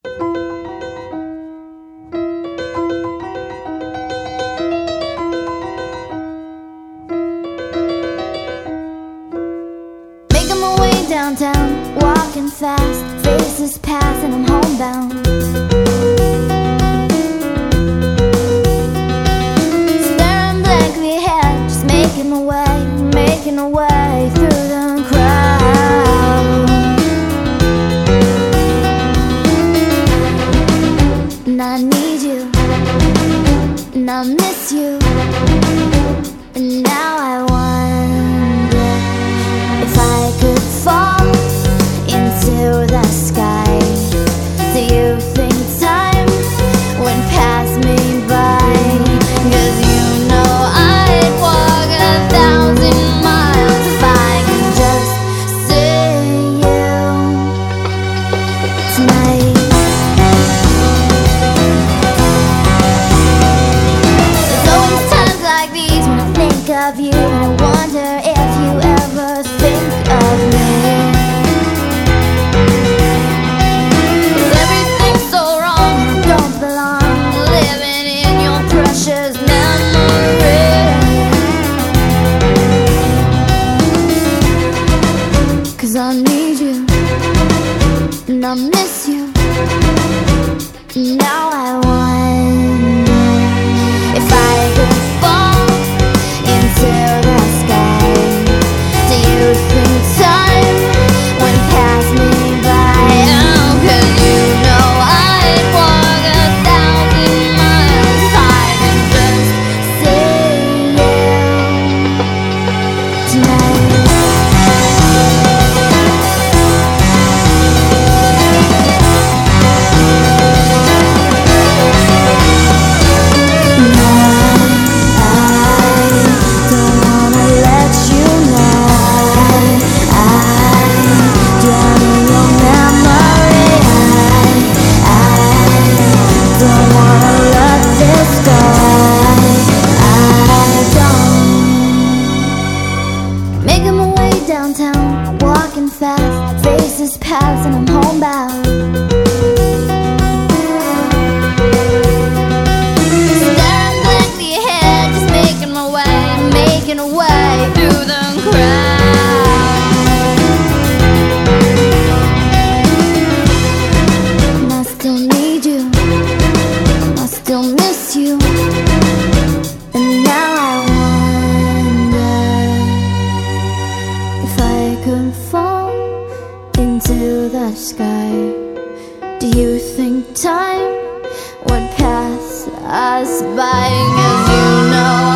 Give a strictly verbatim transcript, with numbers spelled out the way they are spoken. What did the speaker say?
Making my way downtown, walking fast, faces pass and I'm homebound. Staring blankly ahead, just making my way, making my way through the crowd. And I need you, and I miss you, and now I wonder if I could fall into the sky. Do you think time would pass me by? 'Cause you know I'd walk a thousand miles if I could just see you tonight. There's always times like these when I think of you, and I wonder if you ever think of me. 'Cause everything's so wrong and I don't belong, living in your precious memory. 'Cause I need you, and I miss you, and now I wonder if I could fall into the sky. Do you think time would pass me by? Oh, 'cause you know I'd walk a thousand miles if I could just see you tonight. Making my way downtown, walking fast, faces pass and I'm homebound. Staring blankly ahead, just making my way, making a way through the crowd. And I still need you, I still miss you, and now I wonder if I could fall into the sky. Do you think time would pass us by? 'Cause you know